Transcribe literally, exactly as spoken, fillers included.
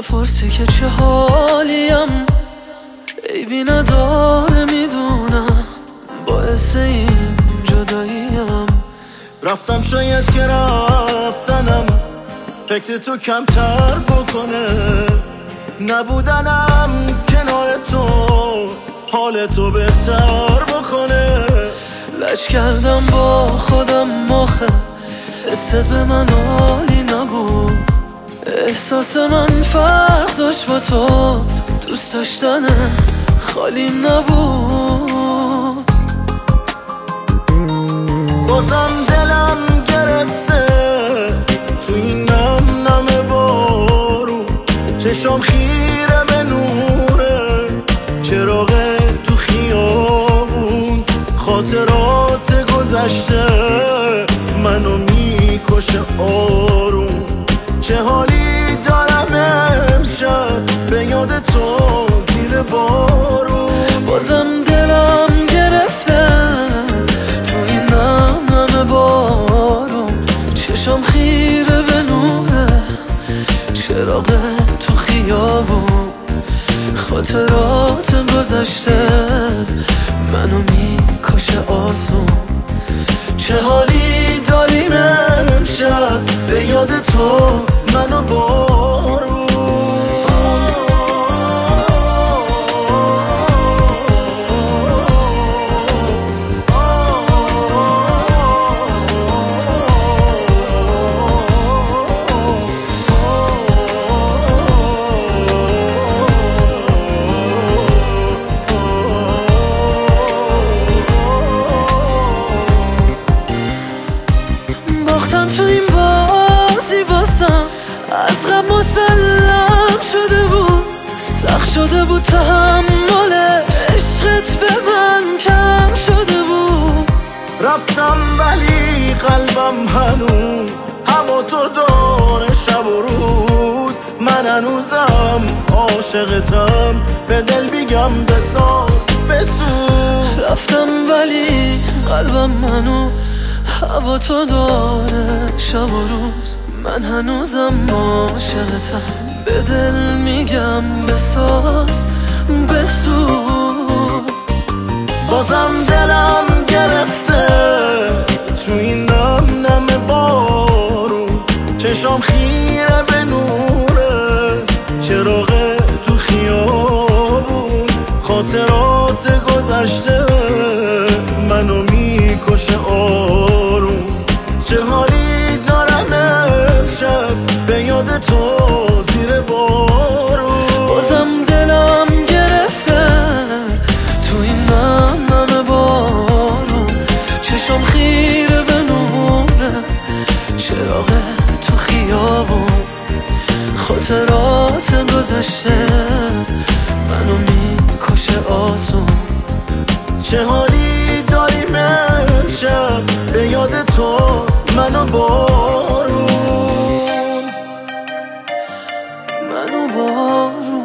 نپرسی که چه حالیم، عیبی نداره میدونم، باعث این جداییم. رفتم شاید که رفتنم فکر تو کمتر بکنه، نبودنم کنار تو حال تو بهتر بکنه. لج کردم با خودم آخه حست به من عالی نبود، احساس من فرق داشت با تو، دوست داشتن خالی نبود. بازم دلم گرفته تو این نم نم بارون، چشام خیره به نوره چراغ تو خیابون، خاطرات گذشته منو میکشه آروم. چه حالی دارم امشب به یاد تو زیر بارون. بازم دلم گرفته تو این نم نم بارون، چشام خیره به نوره چراغ تو خیابون، خاطرات گذشته منو میکشه آسون. چه حالی داریم امشب به یاد تو منو بارون. باختم تو این بازی واسم از غم مسلم شده بود، سخت شده بود تحمل عشقت به من کم شده بود. رفتم ولی قلبم هنوز هوا تو داره شب و روز، من هنوزم عاشقتم به دل بیگم بساز بسوز. رفتم ولی قلبم هنوز هوا تو داره شب و روز، من هنوزم عاشقتم به دل میگم بساز بسوز. بازم دلم گرفته تو این نم نم بارون، چشام خیره به نوره چراغ تو خیابون، خاطرات گذشته منو میکشه آروم. چه حالی دارم امشب به یاد تو زیر بارون. بازم دلم گرفته تو این نم نم بارون، چشام خیره به نوره چراغ تو خیابون، خاطرات گذشته منو میکشه آسون. چه حالی داریم امشب به یاد تو منو بارون منو بارون.